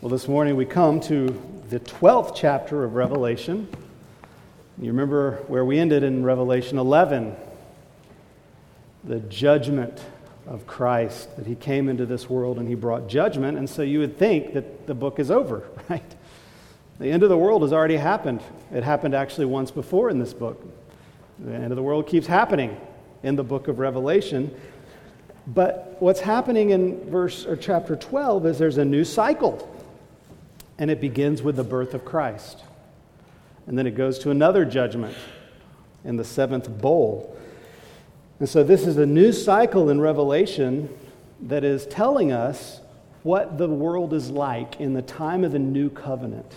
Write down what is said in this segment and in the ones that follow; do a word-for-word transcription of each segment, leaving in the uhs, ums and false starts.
Well, this morning we come to the twelfth chapter of Revelation. You remember where we ended in Revelation eleven, the judgment of Christ, that he came into this world and he brought judgment, and so you would think that the book is over, right? The end of the world has already happened. It happened actually once before in this book. The end of the world keeps happening in the book of Revelation. But what's happening in verse or chapter twelve is there's a new cycle. And it begins with the birth of Christ. And then it goes to another judgment in the seventh bowl. And so this is a new cycle in Revelation that is telling us what the world is like in the time of the new covenant.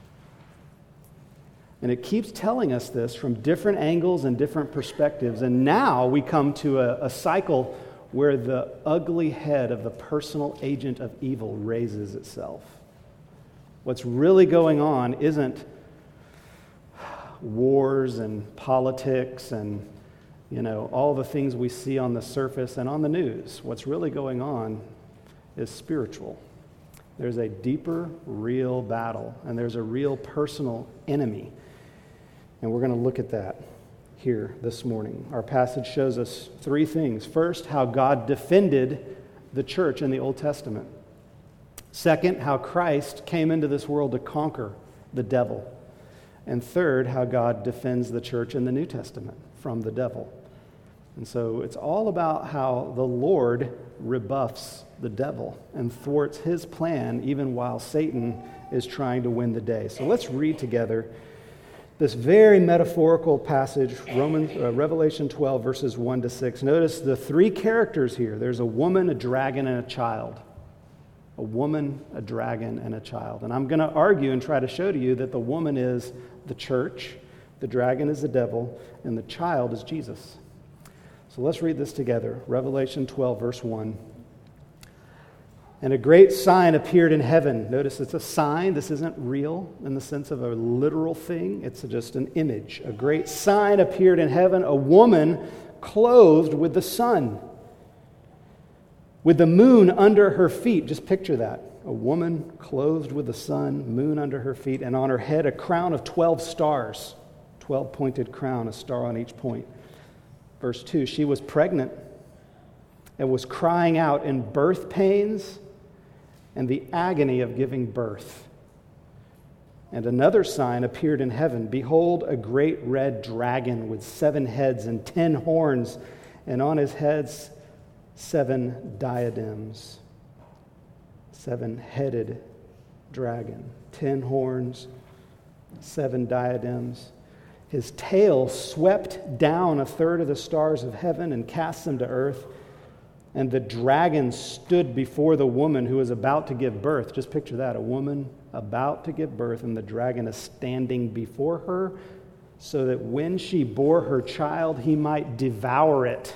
And it keeps telling us this from different angles and different perspectives. And now we come to a, a cycle where the ugly head of the personal agent of evil raises itself. What's really going on isn't wars and politics and, you know, all the things we see on the surface and on the news. What's really going on is spiritual. There's a deeper, real battle, and there's a real personal enemy. And we're going to look at that here this morning. Our passage shows us three things. First, how God defended the church in the Old Testament. Second, how Christ came into this world to conquer the devil. And third, how God defends the church in the New Testament from the devil. And so it's all about how the Lord rebuffs the devil and thwarts his plan even while Satan is trying to win the day. So let's read together this very metaphorical passage, Romans, uh, Revelation twelve, verses one to six. Notice the three characters here. There's a woman, a dragon, and a child. A woman, a dragon, and a child. And I'm going to argue and try to show to you that the woman is the church, the dragon is the devil, and the child is Jesus. So let's read this together. Revelation twelve, verse one. And a great sign appeared in heaven. Notice it's a sign. This isn't real in the sense of a literal thing. It's just an image. A great sign appeared in heaven, a woman clothed with the sun, with the moon under her feet. Just picture that. A woman clothed with the sun, moon under her feet, and on her head a crown of twelve stars. Twelve-pointed crown, a star on each point. Verse two, she was pregnant and was crying out in birth pains and the agony of giving birth. And another sign appeared in heaven. Behold, a great red dragon with seven heads and ten horns, and on his heads seven diadems. Seven-headed dragon. Ten horns, seven diadems. His tail swept down a third of the stars of heaven and cast them to earth. And the dragon stood before the woman who was about to give birth. Just picture that, a woman about to give birth, and the dragon is standing before her so that when she bore her child, he might devour it.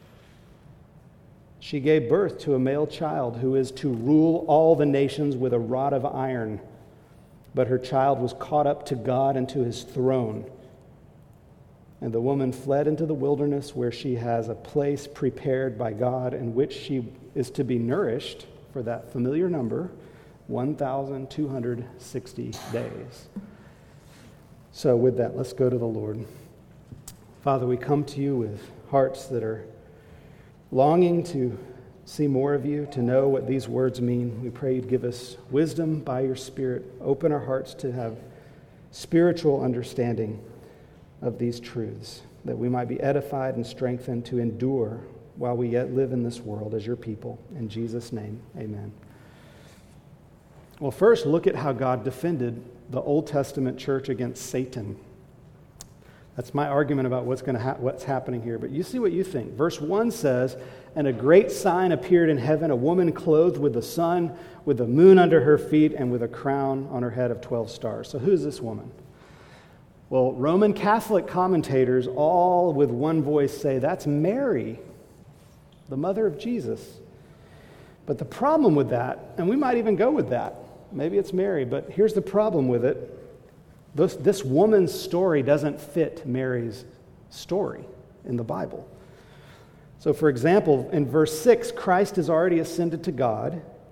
She gave birth to a male child who is to rule all the nations with a rod of iron. But her child was caught up to God and to his throne. And the woman fled into the wilderness where she has a place prepared by God in which she is to be nourished for that familiar number, one thousand two hundred sixty days. So with that, let's go to the Lord. Father, we come to you with hearts that are longing to see more of you, to know what these words mean. We pray you'd give us wisdom by your Spirit. Open our hearts to have spiritual understanding of these truths, that we might be edified and strengthened to endure while we yet live in this world as your people. In Jesus' name, amen. Well, first, look at how God defended the Old Testament church against Satan. That's my argument about what's going to ha- what's happening here. But you see what you think. Verse one says, and a great sign appeared in heaven, a woman clothed with the sun, with the moon under her feet, and with a crown on her head of twelve stars. So who is this woman? Well, Roman Catholic commentators all with one voice say, that's Mary, the mother of Jesus. But the problem with that, and we might even go with that, maybe it's Mary, but here's the problem with it. This, this woman's story doesn't fit Mary's story in the Bible. So, for example, in verse six, Christ has already ascended to God,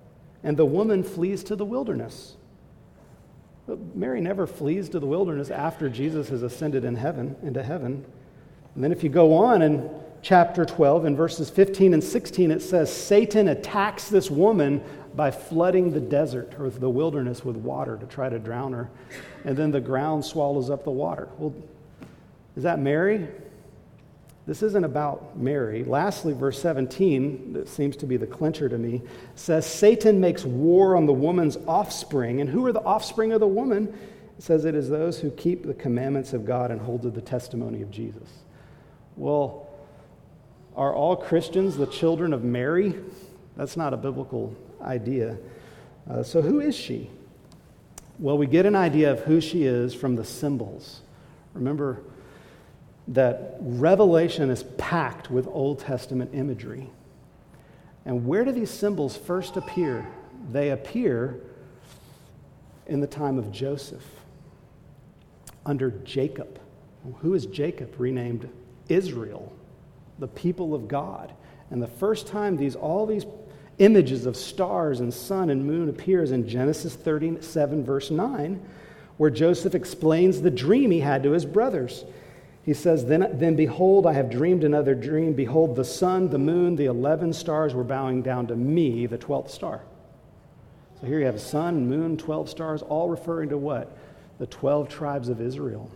and the woman flees to the wilderness. But Mary never flees to the wilderness after Jesus has ascended in heaven, into heaven. And then if you go on in chapter twelve, in verses fifteen and sixteen, it says, Satan attacks this woman by flooding the desert or the wilderness with water to try to drown her. And then the ground swallows up the water. Well, is that Mary? This isn't about Mary. Lastly, verse seventeen, that seems to be the clincher to me, says Satan makes war on the woman's offspring. And who are the offspring of the woman? It says it is those who keep the commandments of God and hold to the testimony of Jesus. Well, are all Christians the children of Mary? That's not a biblical idea. Uh, so who is she? Well, we get an idea of who she is from the symbols. Remember that Revelation is packed with Old Testament imagery. And where do these symbols first appear? They appear in the time of Joseph, under Jacob. Who is Jacob? Renamed Israel, the people of God. And the first time these all these images of stars and sun and moon appears in Genesis thirty-seven, verse nine, where Joseph explains the dream he had to his brothers. He says, then, then behold, I have dreamed another dream. Behold, the sun, the moon, the eleven stars were bowing down to me, the twelfth star. So here you have sun, moon, twelve stars, all referring to what? The twelve tribes of Israel.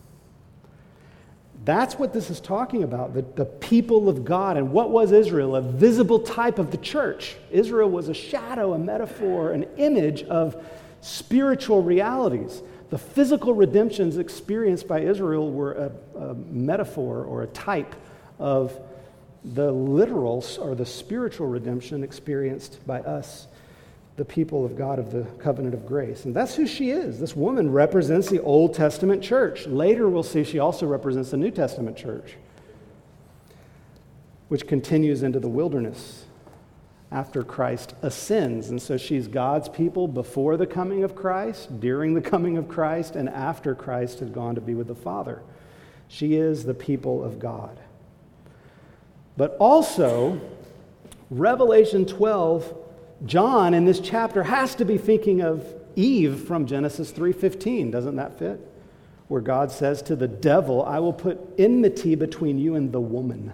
That's what this is talking about, the, the people of God. And what was Israel? A visible type of the church. Israel was a shadow, a metaphor, an image of spiritual realities. The physical redemptions experienced by Israel were a, a metaphor or a type of the literal or the spiritual redemption experienced by us, the people of God of the covenant of grace. And that's who she is. This woman represents the Old Testament church. Later we'll see she also represents the New Testament church, which continues into the wilderness after Christ ascends. And so she's God's people before the coming of Christ, during the coming of Christ, and after Christ has gone to be with the Father. She is the people of God. But also, Revelation twelve, John in this chapter has to be thinking of Eve from Genesis three fifteen. Doesn't that fit? Where God says to the devil, I will put enmity between you and the woman,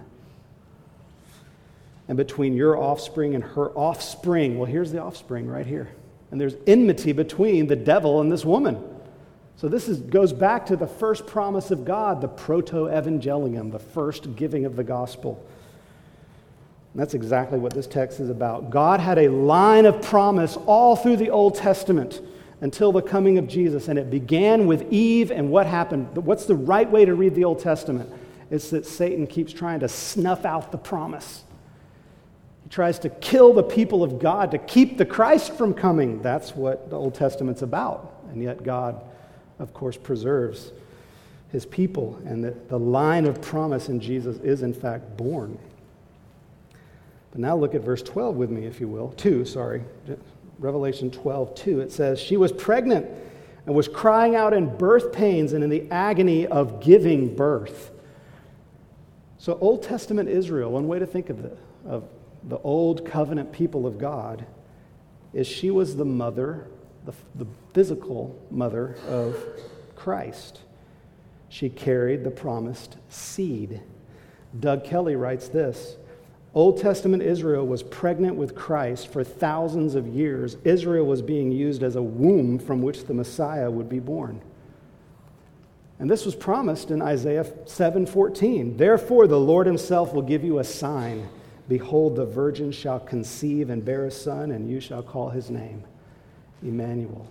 and between your offspring and her offspring. Well, here's the offspring right here. And there's enmity between the devil and this woman. So this is, goes back to the first promise of God, the proto-evangelium, the first giving of the gospel. And that's exactly what this text is about. God had a line of promise all through the Old Testament until the coming of Jesus. And it began with Eve, and what happened? What's the right way to read the Old Testament? It's that Satan keeps trying to snuff out the promise. He tries to kill the people of God to keep the Christ from coming. That's what the Old Testament's about. And yet God, of course, preserves his people. And the, the line of promise in Jesus is, in fact, born. But now look at verse twelve with me, if you will. two, sorry. Revelation twelve, two. It says, she was pregnant and was crying out in birth pains and in the agony of giving birth. So Old Testament Israel, one way to think of the, of the old covenant people of God, is she was the mother, the, the physical mother of Christ. She carried the promised seed. Doug Kelly writes this, Old Testament Israel was pregnant with Christ for thousands of years. Israel was being used as a womb from which the Messiah would be born. And this was promised in Isaiah seven fourteen. Therefore, the Lord himself will give you a sign. Behold, the virgin shall conceive and bear a son, and you shall call his name Emmanuel.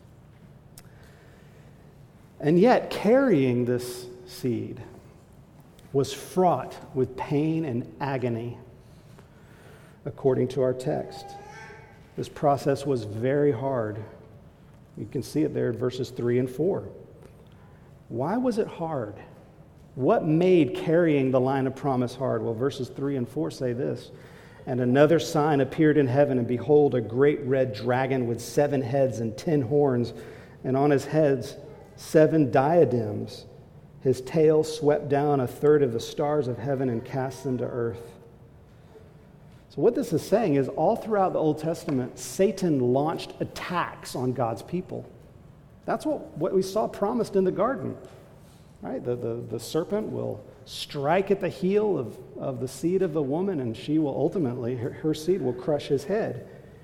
And yet, carrying this seed was fraught with pain and agony, according to our text. This process was very hard. You can see it there in verses three and four. Why was it hard? What made carrying the line of promise hard? Well, verses three and four say this, and another sign appeared in heaven, and behold, a great red dragon with seven heads and ten horns, and on his heads seven diadems. His tail swept down a third of the stars of heaven and cast them to earth. So So what this is saying is all throughout the Old Testament, Satan launched attacks on God's people. That's what, what we saw promised in the garden. Right? The, the, the serpent will strike at the heel of, of the seed of the woman, and she will ultimately, her, her seed will crush his head.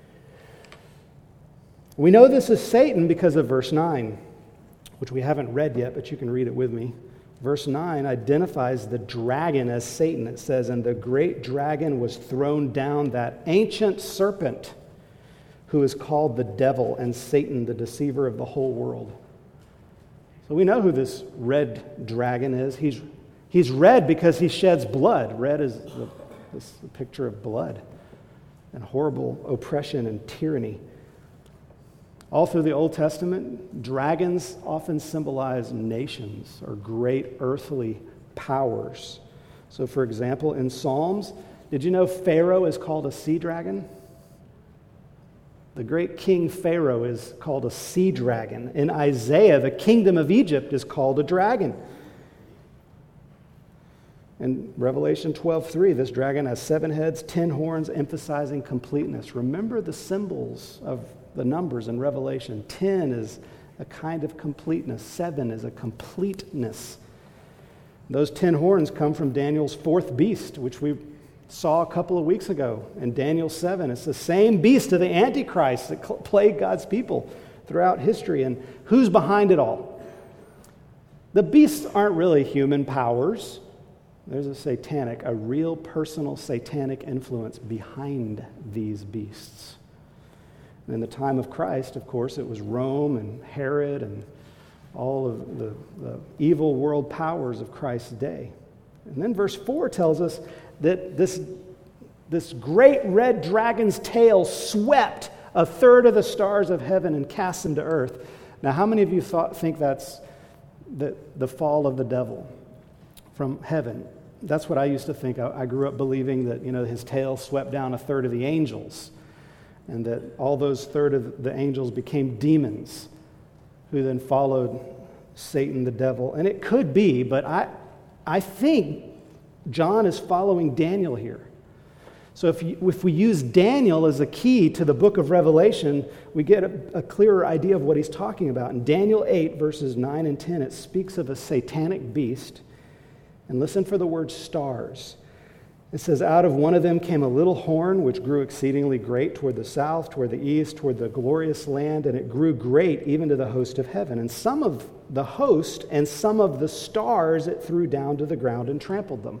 We know this is Satan because of verse nine, which we haven't read yet, but you can read it with me. Verse nine identifies the dragon as Satan. It says, "And the great dragon was thrown down, that ancient serpent who is called the devil and Satan, the deceiver of the whole world." So we know who this red dragon is. He's, he's red because he sheds blood. Red is the, this the picture of blood and horrible oppression and tyranny. All through the Old Testament, dragons often symbolize nations or great earthly powers. So, for example, in Psalms, did you know Pharaoh is called a sea dragon? The great king Pharaoh is called a sea dragon. In Isaiah, the kingdom of Egypt is called a dragon. In Revelation twelve three, this dragon has seven heads, ten horns, emphasizing completeness. Remember the symbols of the numbers in Revelation. Ten is a kind of completeness. Seven is a completeness. Those ten horns come from Daniel's fourth beast, which we saw a couple of weeks ago in Daniel seven. It's the same beast of the Antichrist that plagued God's people throughout history. And who's behind it all? The beasts aren't really human powers. There's a satanic, a real personal satanic influence behind these beasts. In the time of Christ, of course, it was Rome and Herod and all of the, the evil world powers of Christ's day. And then verse four tells us that this, this great red dragon's tail swept a third of the stars of heaven and cast them to earth. Now, how many of you thought, think that's the, the fall of the devil from heaven? That's what I used to think. I, I grew up believing that, you know, his tail swept down a third of the angels, and that all those third of the angels became demons who then followed Satan, the devil. And it could be, but I, I think John is following Daniel here. So if, you, if we use Daniel as a key to the book of Revelation, we get a, a clearer idea of what he's talking about. In Daniel eight, verses nine and ten, it speaks of a satanic beast. And listen for the word stars. It says, "Out of one of them came a little horn, which grew exceedingly great toward the south, toward the east, toward the glorious land, and it grew great even to the host of heaven. And some of the host and some of the stars it threw down to the ground and trampled them."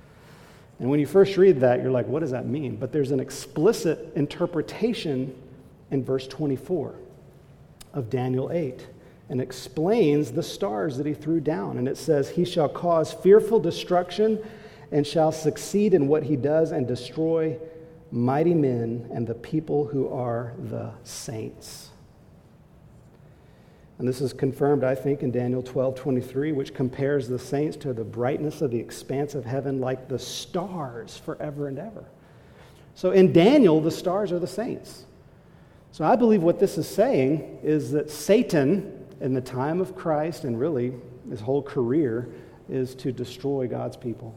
And when you first read that, you're like, what does that mean? But there's an explicit interpretation in verse twenty-four of Daniel eight, and explains the stars that he threw down. And it says, "He shall cause fearful destruction and shall succeed in what he does and destroy mighty men and the people who are the saints." And this is confirmed, I think, in Daniel twelve twenty-three, which compares the saints to the brightness of the expanse of heaven like the stars forever and ever. So in Daniel, the stars are the saints. So I believe what this is saying is that Satan, in the time of Christ, and really his whole career, is to destroy God's people.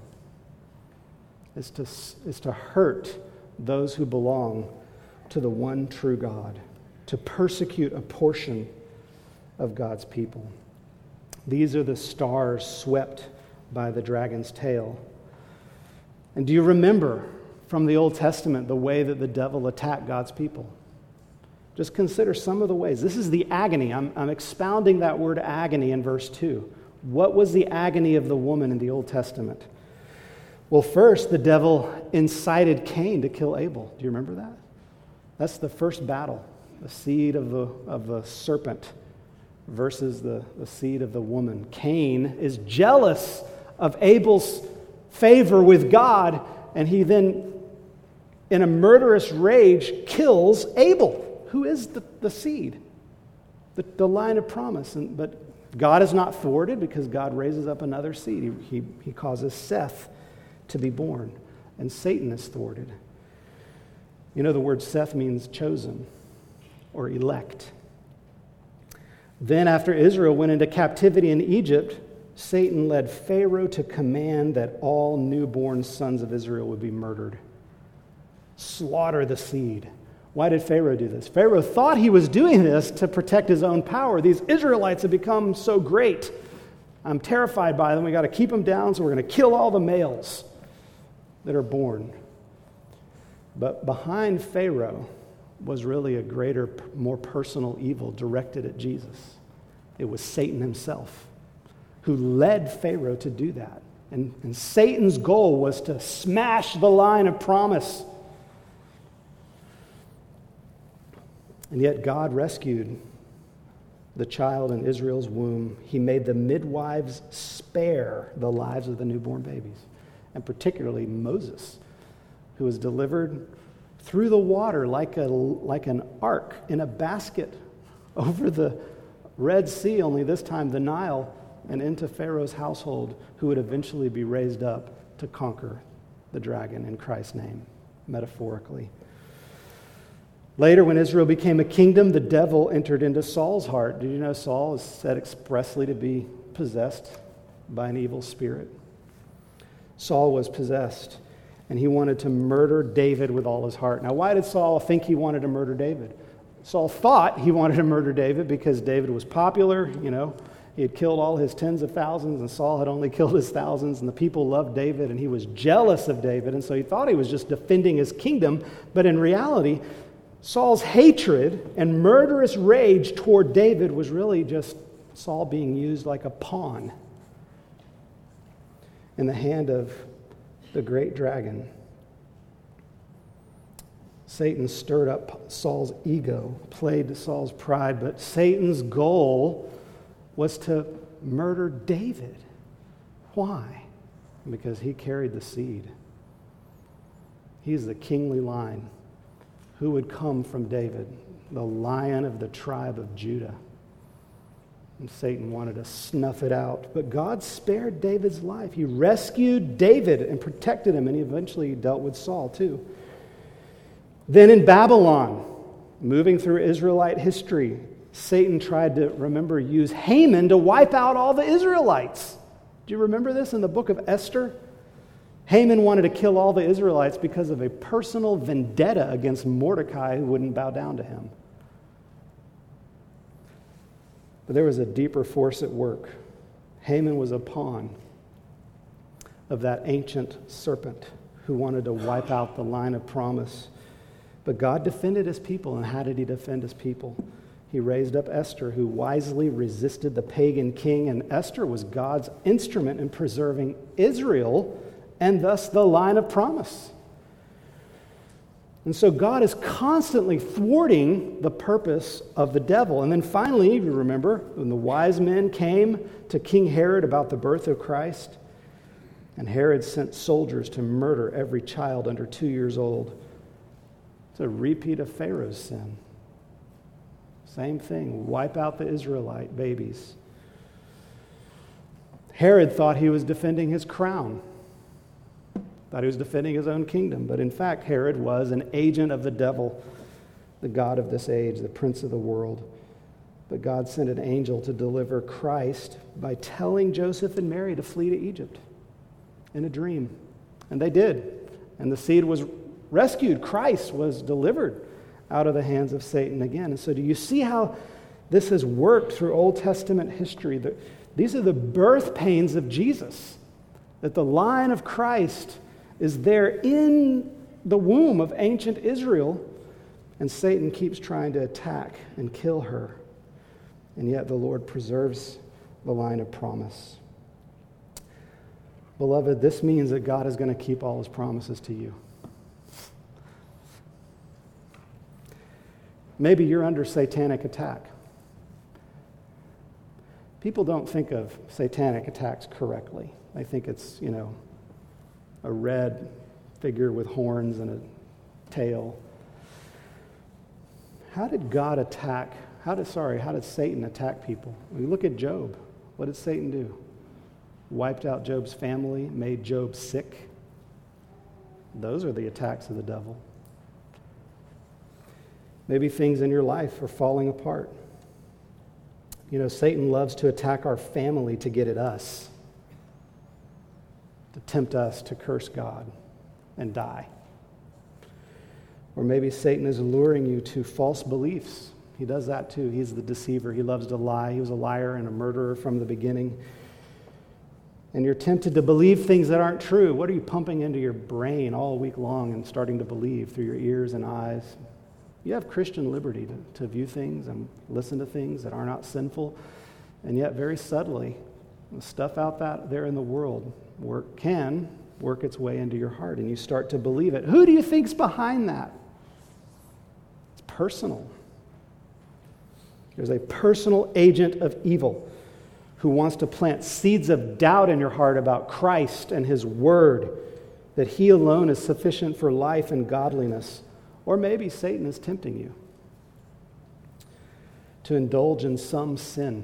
Is to, is to hurt those who belong to the one true God, to persecute a portion of God's people. These are the stars swept by the dragon's tail. And do you remember from the Old Testament the way that the devil attacked God's people? Just consider some of the ways. This is the agony. I'm, I'm expounding that word agony in verse two. What was the agony of the woman in the Old Testament? Well, first, the devil incited Cain to kill Abel. Do you remember that? That's the first battle, the seed of the, of the serpent versus the, the seed of the woman. Cain is jealous of Abel's favor with God, and he then, in a murderous rage, kills Abel, who is the, the seed, the, the line of promise. And, but God is not thwarted because God raises up another seed. He, he, he causes Seth to be born, and Satan is thwarted. You know, the word Seth means chosen or elect. Then after Israel went into captivity in Egypt, Satan led Pharaoh to command that all newborn sons of Israel would be murdered. slaughter the seed. Why did Pharaoh do this? Pharaoh thought he was doing this to protect his own power. These Israelites have become so great. I'm terrified by them. We got to keep them down, so we're going to kill all the males that are born. But behind Pharaoh was really a greater, more personal evil directed at Jesus. It was Satan himself who led Pharaoh to do that. And, and Satan's goal was to smash the line of promise. And yet God rescued the child in Israel's womb. He made the midwives spare the lives of the newborn babies, and particularly Moses, who was delivered through the water like a like an ark in a basket over the Red Sea, only this time the Nile, and into Pharaoh's household, who would eventually be raised up to conquer the dragon in Christ's name, metaphorically. Later, when Israel became a kingdom, the devil entered into Saul's heart. Did you know Saul is said expressly to be possessed by an evil spirit? Saul was possessed, and he wanted to murder David with all his heart. Now, why did Saul think he wanted to murder David? Saul thought he wanted to murder David because David was popular, you know. He had killed all his tens of thousands, and Saul had only killed his thousands, and the people loved David, and he was jealous of David, and so he thought he was just defending his kingdom. But in reality, Saul's hatred and murderous rage toward David was really just Saul being used like a pawn in the hand of the great dragon. Satan stirred up Saul's ego, played to Saul's pride, but Satan's goal was to murder David. Why? Because he carried the seed. He's the kingly line. Who would come from David? The Lion of the tribe of Judah. And Satan wanted to snuff it out. But God spared David's life. He rescued David and protected him, and he eventually dealt with Saul too. Then in Babylon, moving through Israelite history, Satan tried to, remember, use Haman to wipe out all the Israelites. Do you remember this in the book of Esther? Haman wanted to kill all the Israelites because of a personal vendetta against Mordecai, who wouldn't bow down to him. But there was a deeper force at work. Haman was a pawn of that ancient serpent who wanted to wipe out the line of promise. But God defended his people, and how did he defend his people? He raised up Esther, who wisely resisted the pagan king, and Esther was God's instrument in preserving Israel and thus the line of promise. And so God is constantly thwarting the purpose of the devil. And then finally, you remember, when the wise men came to King Herod about the birth of Christ, and Herod sent soldiers to murder every child under two years old. It's a repeat of Pharaoh's sin. Same thing, wipe out the Israelite babies. Herod thought he was defending his crown. Thought he was defending his own kingdom. But in fact, Herod was an agent of the devil, the god of this age, the prince of the world. But God sent an angel to deliver Christ by telling Joseph and Mary to flee to Egypt in a dream. And they did. And the seed was rescued. Christ was delivered out of the hands of Satan again. And so do you see how this has worked through Old Testament history? These are the birth pains of Jesus, that the line of Christ is there in the womb of ancient Israel, and Satan keeps trying to attack and kill her. And yet the Lord preserves the line of promise. Beloved, this means that God is going to keep all his promises to you. Maybe you're under satanic attack. People don't think of satanic attacks correctly. They think it's, you know, a red figure with horns and a tail. How did God attack, how did, sorry, how did Satan attack people? We look at Job. What did Satan do? Wiped out Job's family, made Job sick. Those are the attacks of the devil. Maybe things in your life are falling apart. You know, Satan loves to attack our family to get at us, to tempt us to curse God and die. Or maybe Satan is luring you to false beliefs. He does that too. He's the deceiver. He loves to lie. He was a liar and a murderer from the beginning. And you're tempted to believe things that aren't true. What are you pumping into your brain all week long and starting to believe through your ears and eyes? You have Christian liberty to, to view things and listen to things that are not sinful. And yet very subtly, the stuff out that there in the world work, can work its way into your heart, and you start to believe it. Who do you think's behind that? It's personal. There's a personal agent of evil who wants to plant seeds of doubt in your heart about Christ and His Word, that He alone is sufficient for life and godliness. Or maybe Satan is tempting you to indulge in some sin.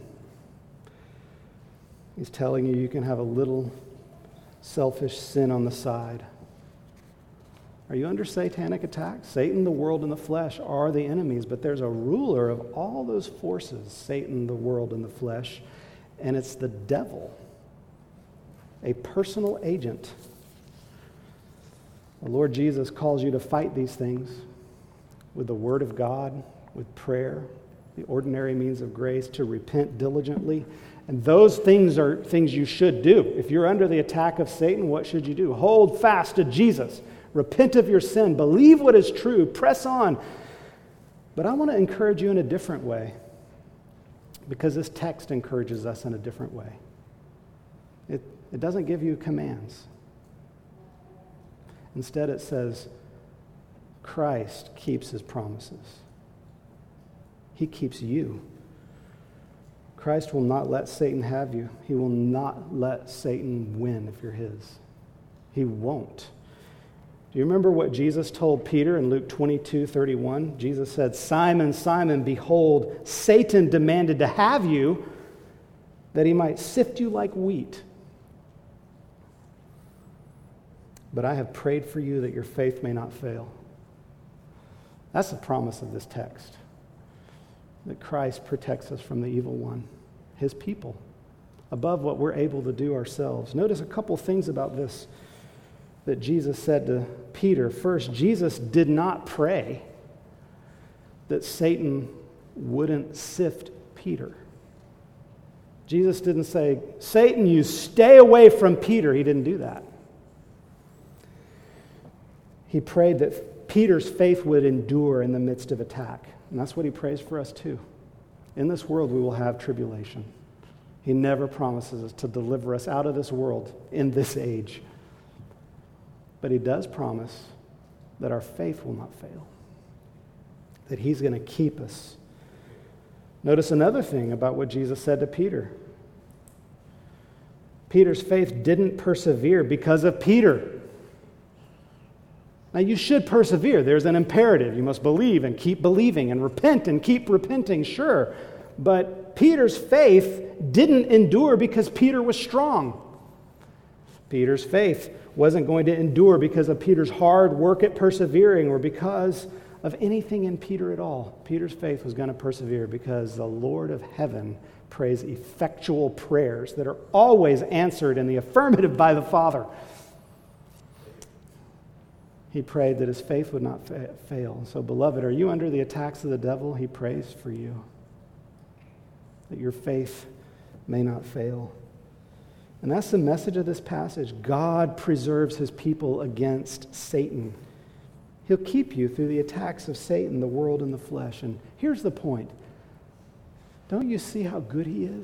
He's telling you you can have a little selfish sin on the side. Are you under satanic attack? Satan, the world, and the flesh are the enemies, but there's a ruler of all those forces, Satan, the world, and the flesh, and it's the devil, a personal agent. The Lord Jesus calls you to fight these things with the Word of God, with prayer, the ordinary means of grace, to repent diligently. And those things are things you should do. If you're under the attack of Satan, what should you do? Hold fast to Jesus. Repent of your sin. Believe what is true. Press on. But I want to encourage you in a different way, because this text encourages us in a different way. It, it doesn't give you commands. Instead, it says, Christ keeps His promises. He keeps you. Christ will not let Satan have you. He will not let Satan win if you're His. He won't. Do you remember what Jesus told Peter in Luke twenty-two thirty-one? Jesus said, Simon, Simon, behold, Satan demanded to have you that he might sift you like wheat. But I have prayed for you that your faith may not fail. That's the promise of this text, that Christ protects us from the evil one, His people, above what we're able to do ourselves. Notice a couple things about this that Jesus said to Peter. First, Jesus did not pray that Satan wouldn't sift Peter. Jesus didn't say, Satan, you stay away from Peter. He didn't do that. He prayed that Peter's faith would endure in the midst of attack. And that's what He prays for us too. In this world we will have tribulation. He never promises us to deliver us out of this world in this age. But He does promise that our faith will not fail, that He's going to keep us. Notice another thing about what Jesus said to Peter. Peter's faith didn't persevere because of Peter. Now, you should persevere. There's an imperative. You must believe and keep believing and repent and keep repenting, sure. But Peter's faith didn't endure because Peter was strong. Peter's faith wasn't going to endure because of Peter's hard work at persevering or because of anything in Peter at all. Peter's faith was going to persevere because the Lord of heaven prays effectual prayers that are always answered in the affirmative by the Father. He prayed that his faith would not fa- fail. So, beloved, are you under the attacks of the devil? He prays for you, that your faith may not fail. And that's the message of this passage. God preserves His people against Satan. He'll keep you through the attacks of Satan, the world, and the flesh. And here's the point. Don't you see how good He is?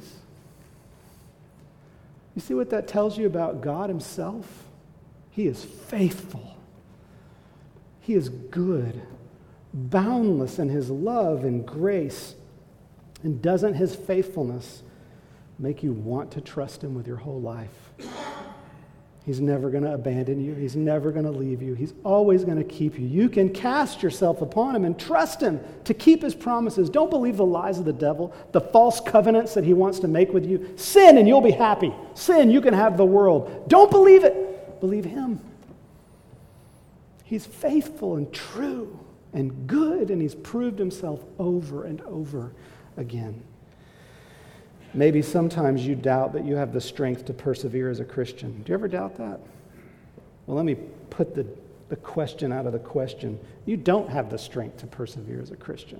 You see what that tells you about God Himself? He is faithful. He is good, boundless in His love and grace. And doesn't His faithfulness make you want to trust Him with your whole life? He's never going to abandon you. He's never going to leave you. He's always going to keep you. You can cast yourself upon Him and trust Him to keep His promises. Don't believe the lies of the devil, the false covenants that he wants to make with you. Sin and you'll be happy. Sin, you can have the world. Don't believe it. Believe Him. He's faithful and true and good, and He's proved Himself over and over again. Maybe sometimes you doubt that you have the strength to persevere as a Christian. Do you ever doubt that? Well, let me put the the question out of the question. You don't have the strength to persevere as a Christian.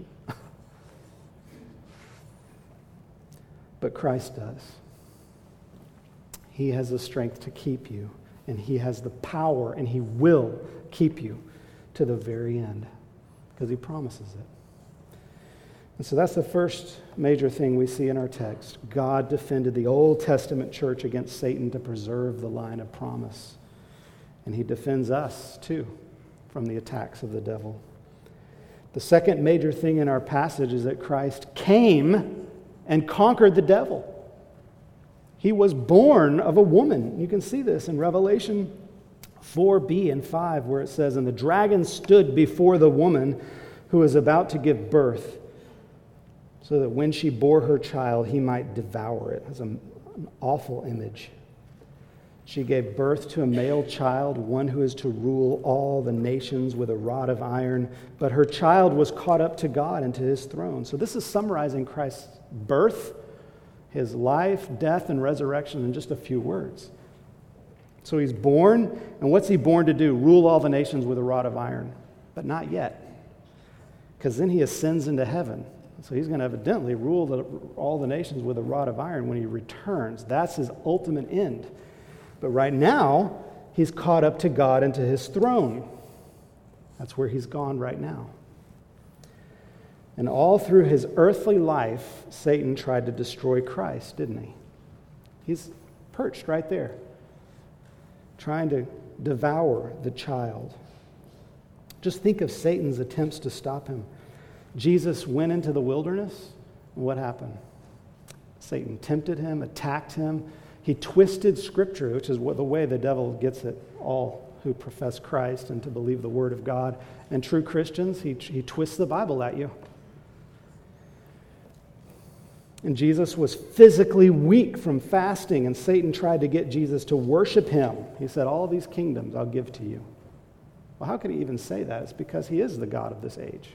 But Christ does. He has the strength to keep you, and he has the power, and he will keep you to the very end because he promises it. And so that's the first major thing we see in our text. God defended the Old Testament church against Satan to preserve the line of promise. And he defends us, too, from the attacks of the devil. The second major thing in our passage is that Christ came and conquered the devil. He was born of a woman. You can see this in Revelation four b and five, where it says, "And the dragon stood before the woman who was about to give birth, so that when she bore her child, he might devour it." It's an awful image. She gave birth to a male child, one who is to rule all the nations with a rod of iron. But her child was caught up to God and to his throne. So this is summarizing Christ's birth, his life, death, and resurrection in just a few words. So he's born, and what's he born to do? Rule all the nations with a rod of iron. But not yet, because then he ascends into heaven. So he's going to evidently rule the, all the nations with a rod of iron when he returns. That's his ultimate end. But right now, he's caught up to God and to his throne. That's where he's gone right now. And all through his earthly life, Satan tried to destroy Christ, didn't he? He's perched right there, trying to devour the child. Just think of Satan's attempts to stop him. Jesus went into the wilderness, and what happened? Satan tempted him, attacked him. He twisted Scripture, which is what the way the devil gets at all who profess Christ and to believe the Word of God. And true Christians, he, he twists the Bible at you. And Jesus was physically weak from fasting, and Satan tried to get Jesus to worship him. He said, "All these kingdoms I'll give to you." Well, how could he even say that? It's because he is the God of this age.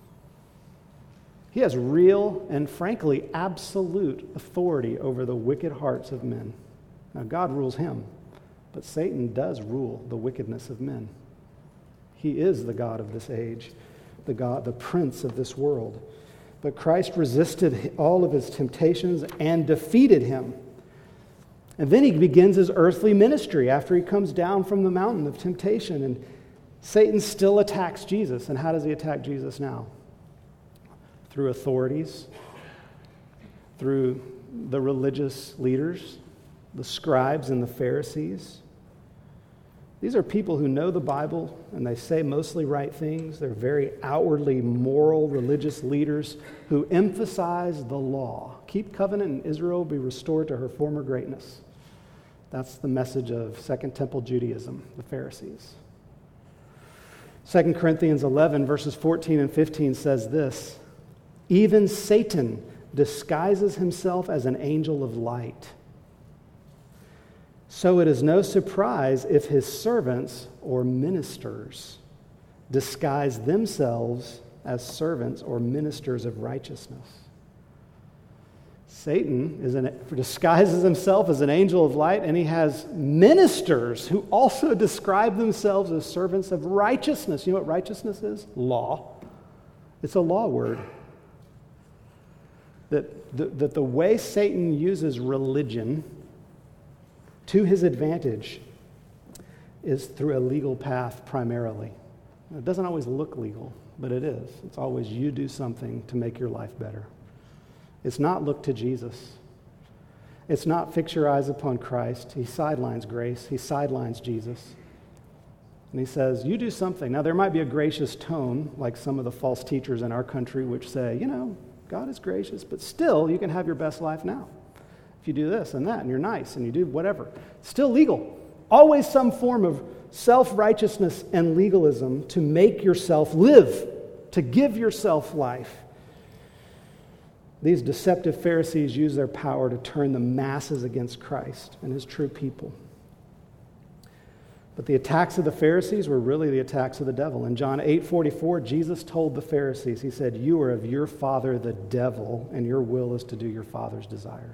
He has real and, frankly, absolute authority over the wicked hearts of men. Now, God rules him, but Satan does rule the wickedness of men. He is the God of this age, the God, the prince of this world. But Christ resisted all of his temptations and defeated him. And then he begins his earthly ministry after he comes down from the mountain of temptation. And Satan still attacks Jesus. And how does he attack Jesus now? Through authorities, through the religious leaders, the scribes and the Pharisees. These are people who know the Bible and they say mostly right things. They're very outwardly moral religious leaders who emphasize the law. Keep covenant and Israel will be restored to her former greatness. That's the message of Second Temple Judaism, the Pharisees. Second Corinthians eleven, verses fourteen and fifteen says this: "Even Satan disguises himself as an angel of light. So it is no surprise if his servants or ministers disguise themselves as servants or ministers of righteousness." Satan is an, disguises himself as an angel of light, and he has ministers who also describe themselves as servants of righteousness. You know what righteousness is? Law. It's a law word. That the, that the way Satan uses religion to his advantage is through a legal path primarily. It doesn't always look legal, but it is. It's always you do something to make your life better. It's not look to Jesus. It's not fix your eyes upon Christ. He sidelines grace. He sidelines Jesus. And he says, you do something. Now, there might be a gracious tone, like some of the false teachers in our country, which say, you know, God is gracious, but still, you can have your best life now. If you do this and that, and you're nice, and you do whatever. Still legal. Always some form of self-righteousness and legalism to make yourself live, to give yourself life. These deceptive Pharisees use their power to turn the masses against Christ and his true people. But the attacks of the Pharisees were really the attacks of the devil. In John eight forty-four, Jesus told the Pharisees, he said, "You are of your father the devil, and your will is to do your father's desires."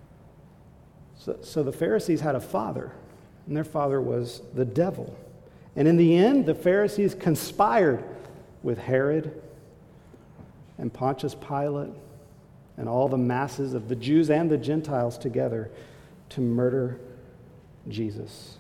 So, so the Pharisees had a father, and their father was the devil. And in the end, the Pharisees conspired with Herod and Pontius Pilate and all the masses of the Jews and the Gentiles together to murder Jesus.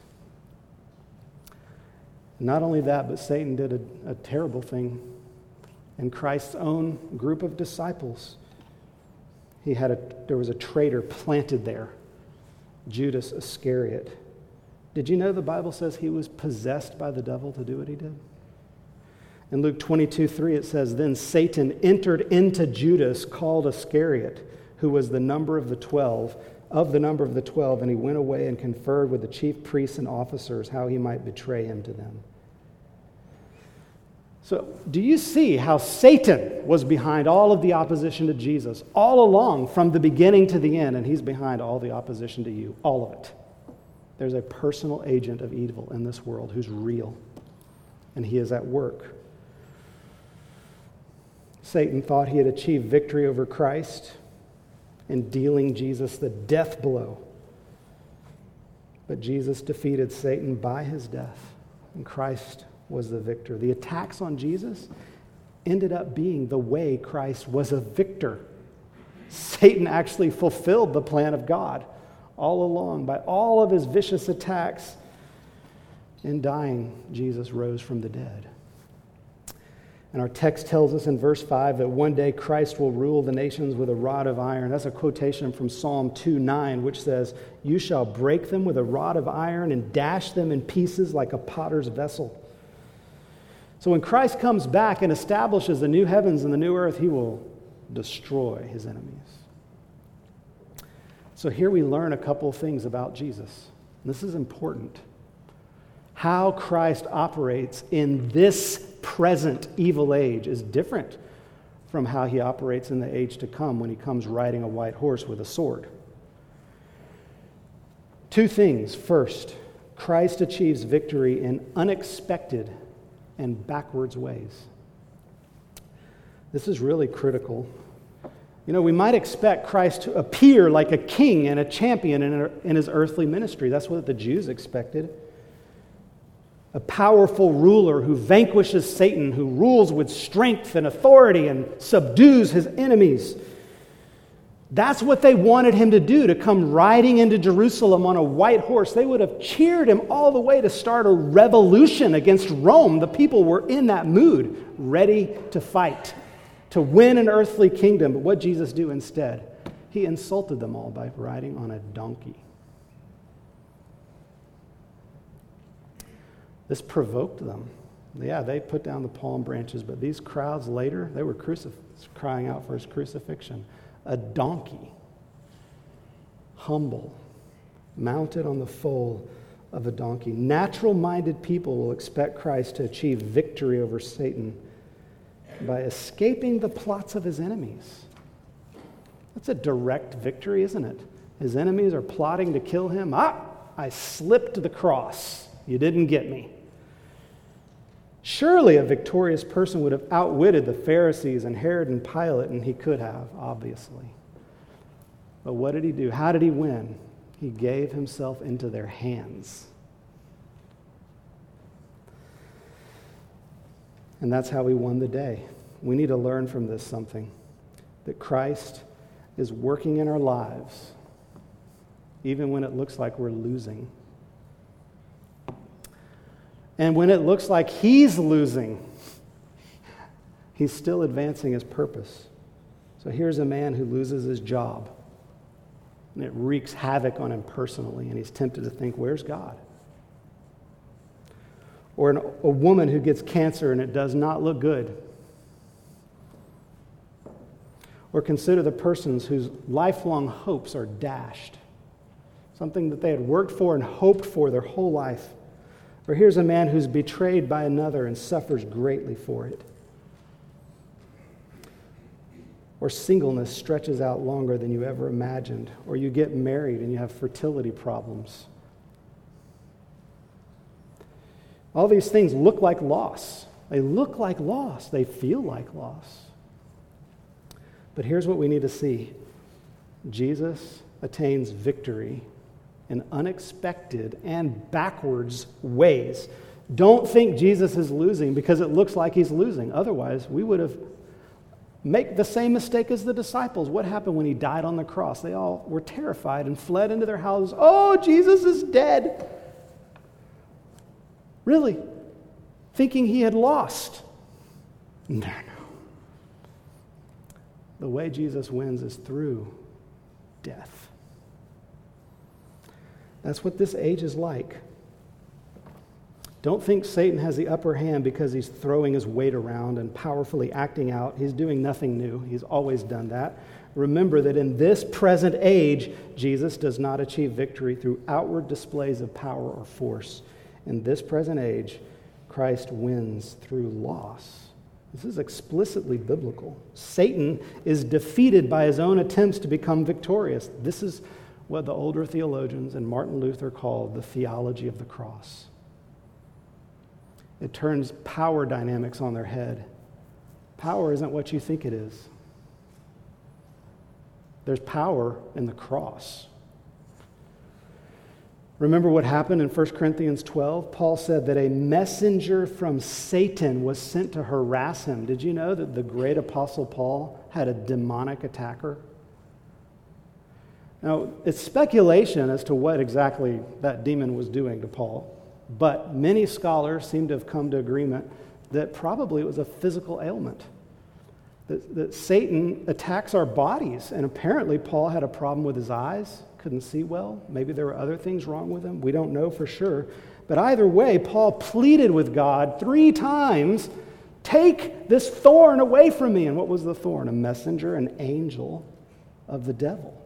Not only that, but Satan did a, a terrible thing in Christ's own group of disciples. He had a, there was a traitor planted there, Judas Iscariot. Did you know the Bible says he was possessed by the devil to do what he did? In Luke twenty-two three, it says, "Then Satan entered into Judas, called Iscariot, who was the number of the twelve, of the number of the twelve, and he went away and conferred with the chief priests and officers how he might betray him to them." So, do you see how Satan was behind all of the opposition to Jesus all along, from the beginning to the end, and he's behind all the opposition to you, all of it? There's a personal agent of evil in this world who's real, and he is at work. Satan thought he had achieved victory over Christ in dealing Jesus the death blow. But Jesus defeated Satan by his death, and Christ was the victor. The attacks on Jesus ended up being the way Christ was a victor. Satan actually fulfilled the plan of God all along. By all of his vicious attacks, in dying, Jesus rose from the dead. And our text tells us in verse five that one day Christ will rule the nations with a rod of iron. That's a quotation from Psalm two nine, which says, "You shall break them with a rod of iron and dash them in pieces like a potter's vessel." So when Christ comes back and establishes the new heavens and the new earth, he will destroy his enemies. So here we learn a couple of things about Jesus. This is important. How Christ operates in this present evil age is different from how he operates in the age to come when he comes riding a white horse with a sword. Two things. First, Christ achieves victory in unexpected and backwards ways. This is really critical. You know, we might expect Christ to appear like a king and a champion in, in his earthly ministry. That's what the Jews expected. A powerful ruler who vanquishes Satan, who rules with strength and authority and subdues his enemies. That's what they wanted him to do, to come riding into Jerusalem on a white horse. They would have cheered him all the way to start a revolution against Rome. The people were in that mood, ready to fight, to win an earthly kingdom. But what did Jesus do instead? He insulted them all by riding on a donkey. This provoked them. Yeah, they put down the palm branches, but these crowds later, they were crucif- crying out for his crucifixion. A donkey, humble, mounted on the foal of a donkey. Natural-minded people will expect Christ to achieve victory over Satan by escaping the plots of his enemies. That's a direct victory, isn't it? His enemies are plotting to kill him. Ah, I slipped the cross. You didn't get me. Surely a victorious person would have outwitted the Pharisees and Herod and Pilate, and he could have, obviously. But what did he do? How did he win? He gave himself into their hands. And that's how he won the day. We need to learn from this something, that Christ is working in our lives, even when it looks like we're losing. And when it looks like he's losing, he's still advancing his purpose. So here's a man who loses his job, and it wreaks havoc on him personally, and he's tempted to think, where's God? Or an, a woman who gets cancer and it does not look good. Or consider the persons whose lifelong hopes are dashed, something that they had worked for and hoped for their whole life. Or here's a man who's betrayed by another and suffers greatly for it. Or singleness stretches out longer than you ever imagined. Or you get married and you have fertility problems. All these things look like loss. They look like loss. They feel like loss. But here's what we need to see. Jesus attains victory in unexpected and backwards ways. Don't think Jesus is losing because it looks like he's losing. Otherwise, we would have made the same mistake as the disciples. What happened when he died on the cross? They all were terrified and fled into their houses. Oh, Jesus is dead. Really? Thinking he had lost. No, no. The way Jesus wins is through death. That's what this age is like. Don't think Satan has the upper hand because he's throwing his weight around and powerfully acting out. He's doing nothing new. He's always done that. Remember that in this present age, Jesus does not achieve victory through outward displays of power or force. In this present age, Christ wins through loss. This is explicitly biblical. Satan is defeated by his own attempts to become victorious. This is what the older theologians and Martin Luther called the theology of the cross. It turns power dynamics on their head. Power isn't what you think it is. There's power in the cross. Remember what happened in First Corinthians twelve? Paul said that a messenger from Satan was sent to harass him. Did you know that the great apostle Paul had a demonic attacker? Now, it's speculation as to what exactly that demon was doing to Paul. But many scholars seem to have come to agreement that probably it was a physical ailment. That, that Satan attacks our bodies. And apparently Paul had a problem with his eyes, couldn't see well. Maybe there were other things wrong with him. We don't know for sure. But either way, Paul pleaded with God three times, take this thorn away from me. And what was the thorn? A messenger, an angel of the devil.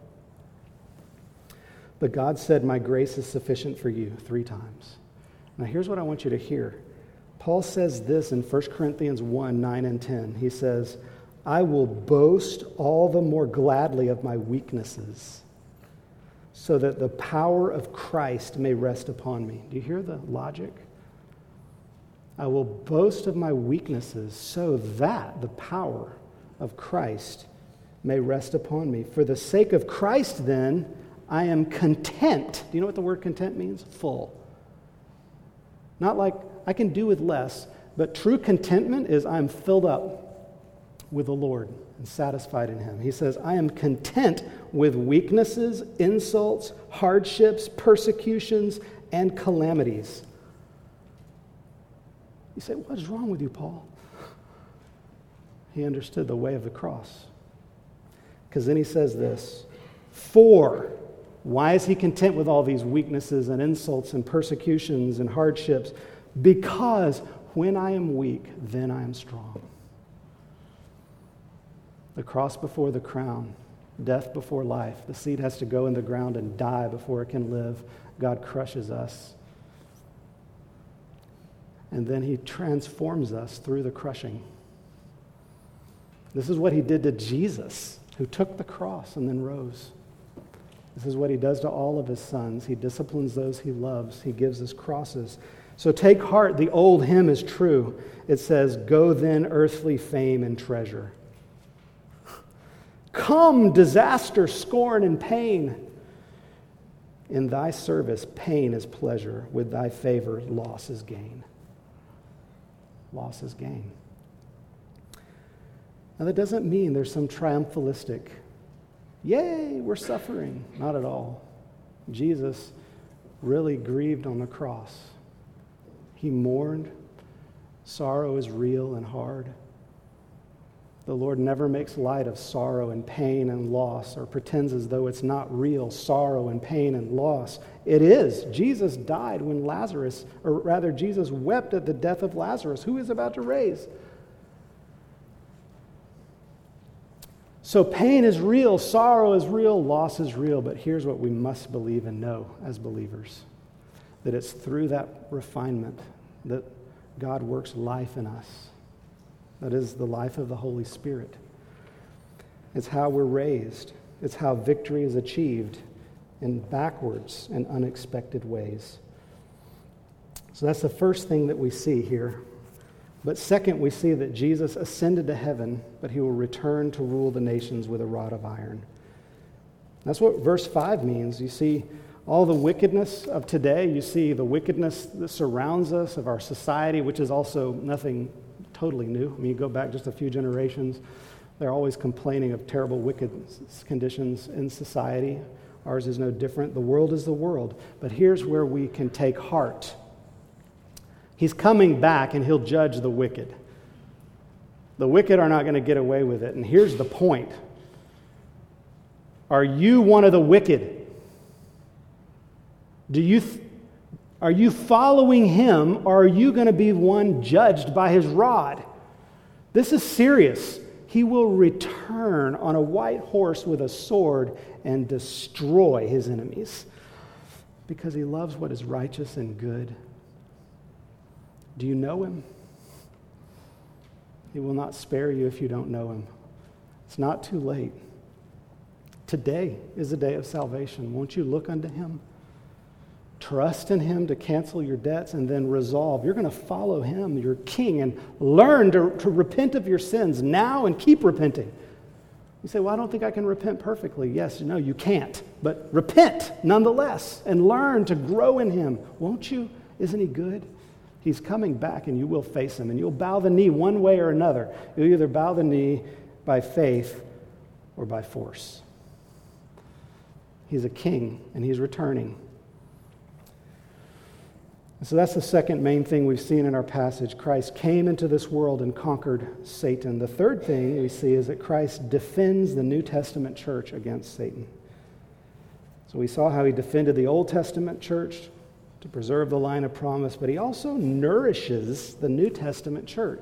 But God said, my grace is sufficient for you, three times. Now, here's what I want you to hear. Paul says this in First Corinthians one, nine and ten. He says, I will boast all the more gladly of my weaknesses, so that the power of Christ may rest upon me. Do you hear the logic? I will boast of my weaknesses, so that the power of Christ may rest upon me. For the sake of Christ, then, I am content. Do you know what the word content means? Full. Not like I can do with less, but true contentment is I'm filled up with the Lord and satisfied in Him. He says, I am content with weaknesses, insults, hardships, persecutions, and calamities. You say, what is wrong with you, Paul? He understood the way of the cross. Because then he says this, for... Why is he content with all these weaknesses and insults and persecutions and hardships? Because when I am weak, then I am strong. The cross before the crown, death before life. The seed has to go in the ground and die before it can live. God crushes us. And then he transforms us through the crushing. This is what he did to Jesus, who took the cross and then rose. This is what he does to all of his sons. He disciplines those he loves. He gives us crosses. So take heart, the old hymn is true. It says, go then, earthly fame and treasure. Come, disaster, scorn, and pain. In thy service, pain is pleasure. With thy favor, loss is gain. Loss is gain. Now that doesn't mean there's some triumphalistic, yay, we're suffering. Not at all. Jesus really grieved on the cross. He mourned. Sorrow is real and hard. The Lord never makes light of sorrow and pain and loss or pretends as though it's not real sorrow and pain and loss. It is. Jesus died when Lazarus, or rather Jesus wept at the death of Lazarus, who is about to raise. So pain is real, sorrow is real, loss is real, but here's what we must believe and know as believers, that it's through that refinement that God works life in us. That is the life of the Holy Spirit. It's how we're raised. It's how victory is achieved in backwards and unexpected ways. So that's the first thing that we see here. But second, we see that Jesus ascended to heaven, but he will return to rule the nations with a rod of iron. That's what verse five means. You see, All the wickedness of today, you see the wickedness that surrounds us, of our society, which is also nothing totally new. I mean, you go back just a few generations, they're always complaining of terrible wicked conditions in society. Ours is no different. The world is the world. But here's where we can take heart. He's coming back and he'll judge the wicked. The wicked are not going to get away with it. And here's the point. Are you one of the wicked? Do you th- are you following him, or are you going to be one judged by his rod? This is serious. He will return on a white horse with a sword and destroy his enemies because he loves what is righteous and good. Do you know him? He will not spare you if you don't know him. It's not too late. Today is the day of salvation. Won't you look unto him? Trust in him to cancel your debts, and then resolve. You're going to follow him, your king, and learn to, to repent of your sins now and keep repenting. You say, well, I don't think I can repent perfectly. Yes, no, you can't. But repent nonetheless and learn to grow in him. Won't you? Isn't he good? He's coming back, and you will face him, and you'll bow the knee one way or another. You'll either bow the knee by faith or by force. He's a king, and he's returning. So that's the second main thing we've seen in our passage. Christ came into this world and conquered Satan. The third thing we see is that Christ defends the New Testament church against Satan. So we saw how he defended the Old Testament church to preserve the line of promise, but he also nourishes the New Testament church.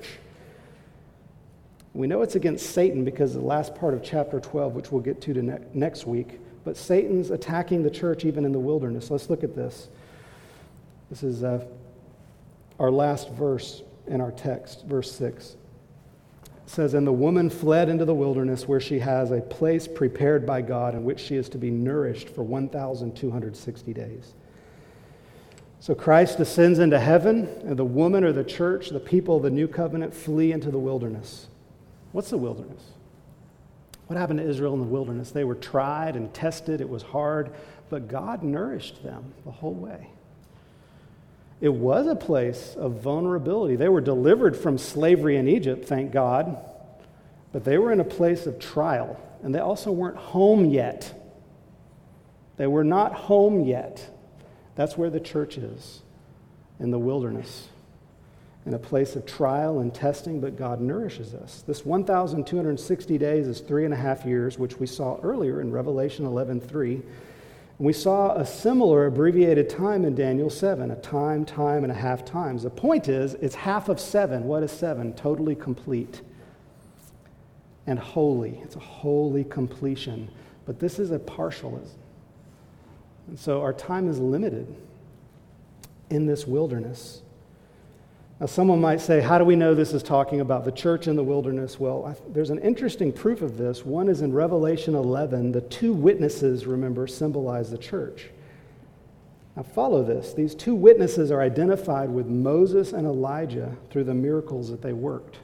We know it's against Satan because of the last part of chapter twelve, which we'll get to, to ne- next week, but Satan's attacking the church even in the wilderness. Let's look at this. This is uh, our last verse in our text, verse six. It says, "And the woman fled into the wilderness where she has a place prepared by God in which she is to be nourished for one thousand two hundred sixty days. So Christ ascends into heaven, and the woman or the church, the people of the new covenant, flee into the wilderness. What's the wilderness? What happened to Israel in the wilderness? They were tried and tested. It was hard, but God nourished them the whole way. It was a place of vulnerability. They were delivered from slavery in Egypt, thank God, but they were in a place of trial, and they also weren't home yet. They were not home yet. That's where the church is, in the wilderness, in a place of trial and testing, but God nourishes us. This one thousand two hundred sixty days is three and a half years, which we saw earlier in Revelation eleven three. We saw a similar abbreviated time in Daniel seven, a time, time, and a half times. The point is, it's half of seven. What is seven? Totally complete and holy. It's a holy completion. But this is a partialism. And so our time is limited in this wilderness. Now, someone might say, how do we know this is talking about the church in the wilderness? Well, I, there's an interesting proof of this. One is in Revelation eleven. The two witnesses, remember, symbolize the church. Now, follow this. These two witnesses are identified with Moses and Elijah through the miracles that they worked.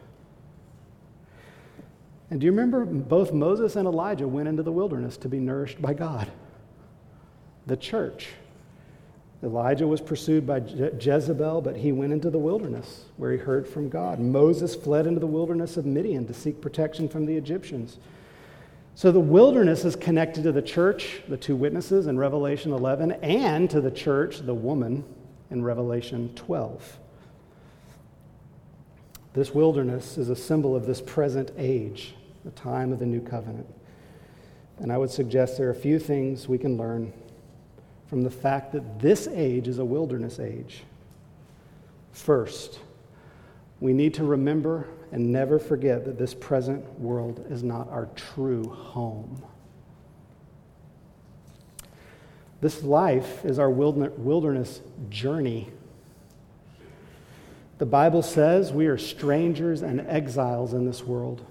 And do you remember both Moses and Elijah went into the wilderness to be nourished by God? The church. Elijah was pursued by Je- Jezebel, but he went into the wilderness where he heard from God. Moses fled into the wilderness of Midian to seek protection from the Egyptians. So the wilderness is connected to the church, the two witnesses in Revelation eleven, and to the church, the woman, in Revelation twelve. This wilderness is a symbol of this present age, the time of the new covenant. And I would suggest there are a few things we can learn from the fact that this age is a wilderness age. First, we need to remember and never forget that this present world is not our true home. This life is our wilderness journey. The Bible says we are strangers and exiles in this world.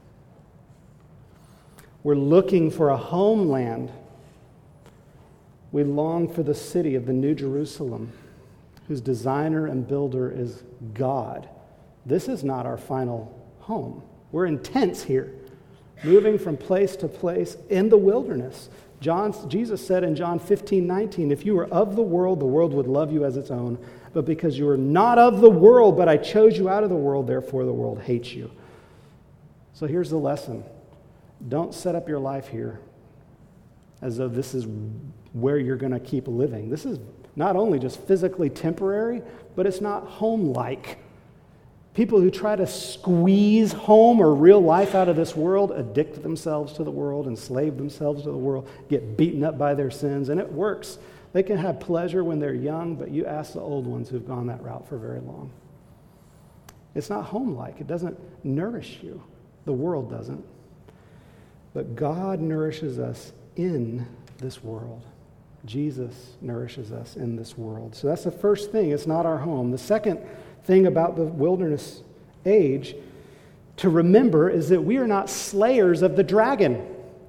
We're looking for a homeland. We long for the city of the New Jerusalem, whose designer and builder is God. This is not our final home. We're in tents here, moving from place to place in the wilderness. John, Jesus said in John fifteen nineteen, if you were of the world, the world would love you as its own. But because you are not of the world, but I chose you out of the world, therefore the world hates you. So here's the lesson. Don't set up your life here as though this is where you're going to keep living. This is not only just physically temporary, but it's not home-like. People who try to squeeze home or real life out of this world addict themselves to the world, enslave themselves to the world, get beaten up by their sins, and it works. They can have pleasure when they're young, but you ask the old ones who've gone that route for very long. It's not home-like. It doesn't nourish you. The world doesn't. But God nourishes us in this world. Jesus nourishes us in this world. So that's the first thing. It's not our home. The second thing about the wilderness age to remember is that we are not slayers of the dragon.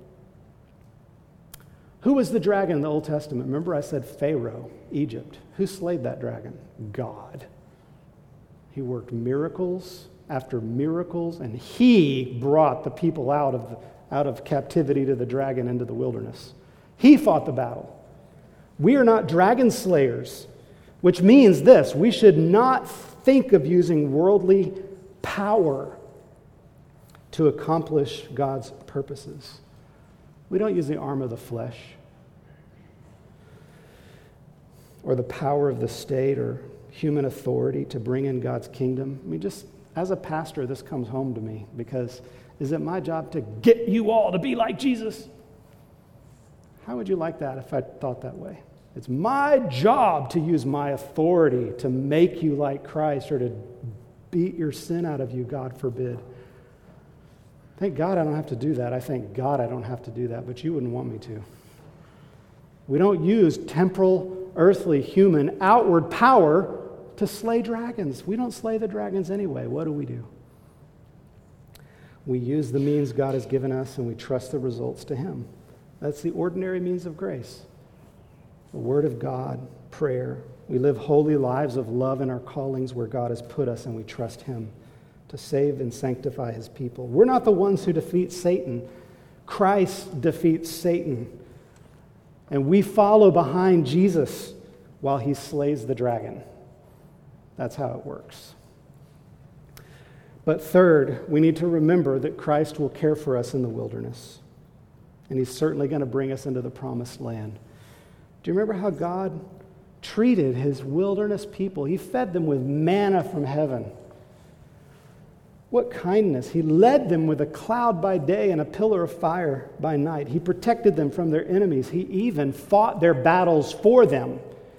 Who was the dragon in the Old Testament? Remember I said Pharaoh, Egypt. Who slayed that dragon? God. He worked miracles after miracles, and he brought the people out of, out of captivity to the dragon into the wilderness. He fought the battle. We are not dragon slayers, which means this: we should not think of using worldly power to accomplish God's purposes. We don't use the arm of the flesh or the power of the state or human authority to bring in God's kingdom. I mean, just as a pastor, this comes home to me because is it my job to get you all to be like Jesus? How would you like that if I thought that way? It's my job to use my authority to make you like Christ or to beat your sin out of you, God forbid. Thank God I don't have to do that. I thank God I don't have to do that, but you wouldn't want me to. We don't use temporal, earthly, human, outward power to slay dragons. We don't slay the dragons anyway. What do we do? We use the means God has given us and we trust the results to Him. That's the ordinary means of grace. The Word of God, prayer. We live holy lives of love in our callings where God has put us, and we trust Him to save and sanctify His people. We're not the ones who defeat Satan. Christ defeats Satan. And we follow behind Jesus while He slays the dragon. That's how it works. But third, we need to remember that Christ will care for us in the wilderness. And He's certainly going to bring us into the promised land. Do you remember how God treated His wilderness people? He fed them with manna from heaven. What kindness. He led them with a cloud by day and a pillar of fire by night. He protected them from their enemies. He even fought their battles for them.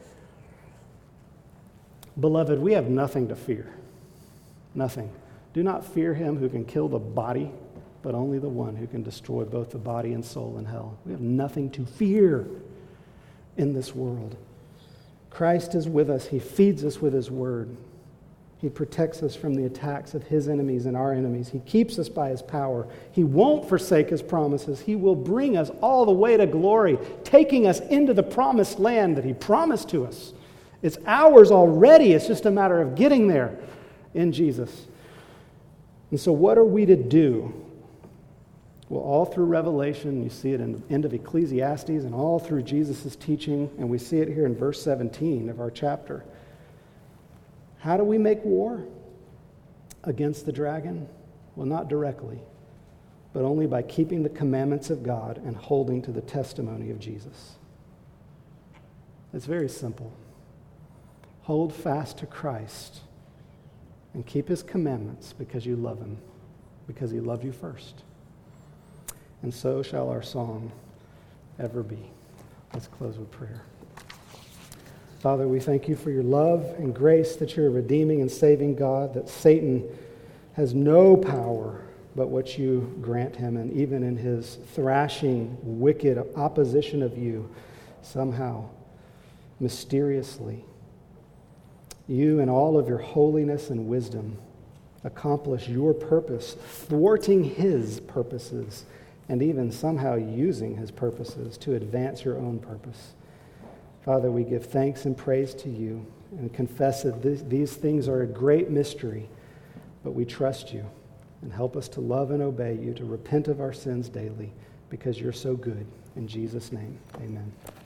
Beloved, we have nothing to fear. Nothing. Do not fear him who can kill the body, but only the one who can destroy both the body and soul in hell. We have nothing to fear in this world. Christ is with us. He feeds us with His word. He protects us from the attacks of His enemies and our enemies. He keeps us by His power. He won't forsake His promises. He will bring us all the way to glory, taking us into the promised land that He promised to us. It's ours already. It's just a matter of getting there in Jesus. And so what are we to do? Well, all through Revelation, you see it in the end of Ecclesiastes and all through Jesus' teaching, and we see it here in verse seventeen of our chapter. How do we make war against the dragon? Well, not directly, but only by keeping the commandments of God and holding to the testimony of Jesus. It's very simple. Hold fast to Christ and keep His commandments because you love Him, because He loved you first. And so shall our song ever be. Let's close with prayer. Father, we thank You for Your love and grace, that You're a redeeming and saving God, that Satan has no power but what You grant him, and even in his thrashing, wicked opposition of You, somehow, mysteriously, You in all of Your holiness and wisdom accomplish Your purpose, thwarting his purposes, and even somehow using his purposes to advance Your own purpose. Father, we give thanks and praise to You and confess that this, these things are a great mystery, but we trust You, and help us to love and obey You, to repent of our sins daily, because You're so good. In Jesus' name, amen.